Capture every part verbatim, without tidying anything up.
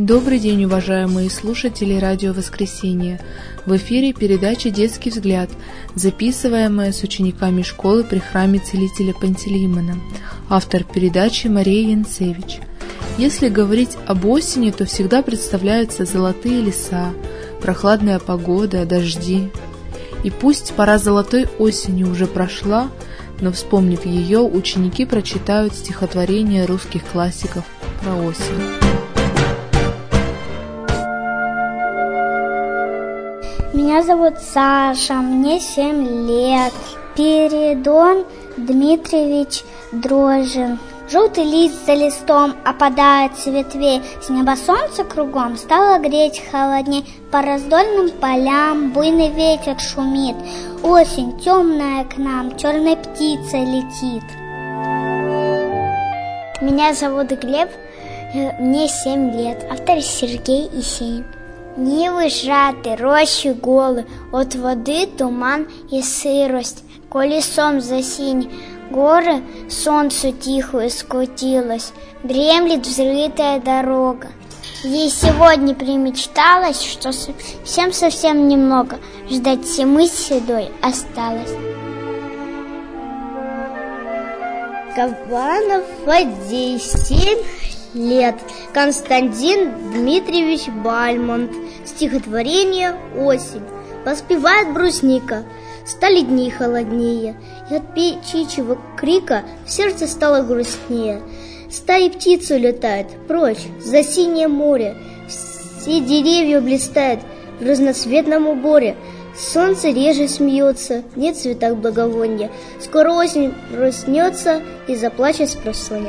Добрый день, уважаемые слушатели Радио Воскресенье. В эфире передача «Детский взгляд», записываемая с учениками школы при храме Целителя Пантелеймона. Автор передачи Мария Янцевич. Если говорить об осени, то всегда представляются золотые леса, прохладная погода, дожди. И пусть пора золотой осени уже прошла, но, вспомнив ее, ученики прочитают стихотворение русских классиков про осень. Меня зовут Саша, мне семь лет. Спиридон Дмитриевич Дрожжин. Желтый лист за листом опадает с ветвей, с неба солнце кругом стало греть холодней. По раздольным полям буйный ветер шумит, осень темная к нам черной птицей летит. Меня зовут Глеб, мне семь лет. Автор Сергей Есенин. Нивы сжаты, рощи голы, от воды туман и сырость. Колесом за синь горы солнцу тихо скрутилось, дремлет взрытая дорога. Ей сегодня примечталось, что совсем-совсем немного ждать зимы седой осталось. Кабанов Фадей, семь лет. Константин Дмитриевич Бальмонт. Стихотворение «Осень». Воспевает брусника. Стали дни холоднее, и от птичьего крика в сердце стало грустнее. Стаи птиц улетают прочь за синее море. Все деревья блистают в разноцветном уборе. Солнце реже смеется, нет в цветах благовония. Скоро осень проснется и заплачет с просонья.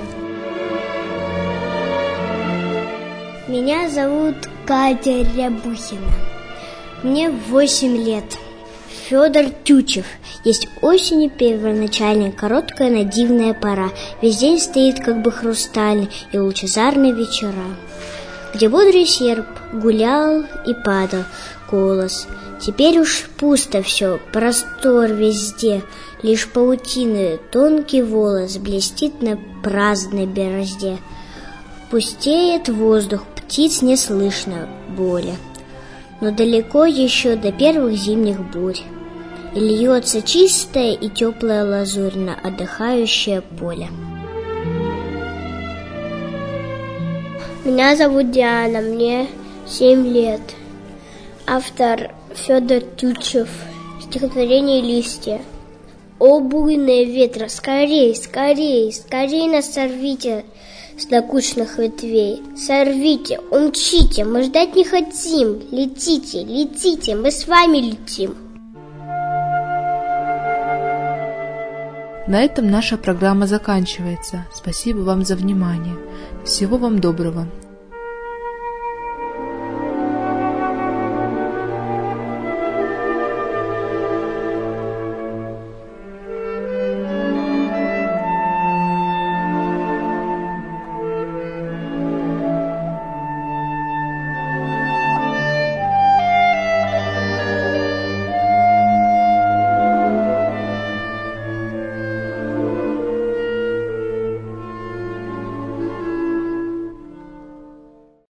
Меня зовут Катя Рябухина. Мне восемь лет. Федор Тютчев. Есть осень первоначальная, короткая, но дивная пора. Весь день стоит как бы хрустальный и лучезарные вечера, где бодрый серп гулял и падал голос. Теперь уж пусто все, простор везде, лишь паутины тонкий волос блестит на праздной березде. Пустеет воздух, птиц не слышно боли, но далеко еще до первых зимних бурь. И льется чистая и теплая лазурь на отдыхающее поле. Меня зовут Диана, мне семь лет. Автор Федор Тютчев. Стихотворение «Листья». О, буйные ветра, скорей, скорей, скорей нас сорвите с докучных ветвей. Сорвите, умчите, мы ждать не хотим. Летите, летите, мы с вами летим. На этом наша программа заканчивается. Спасибо вам за внимание. Всего вам доброго.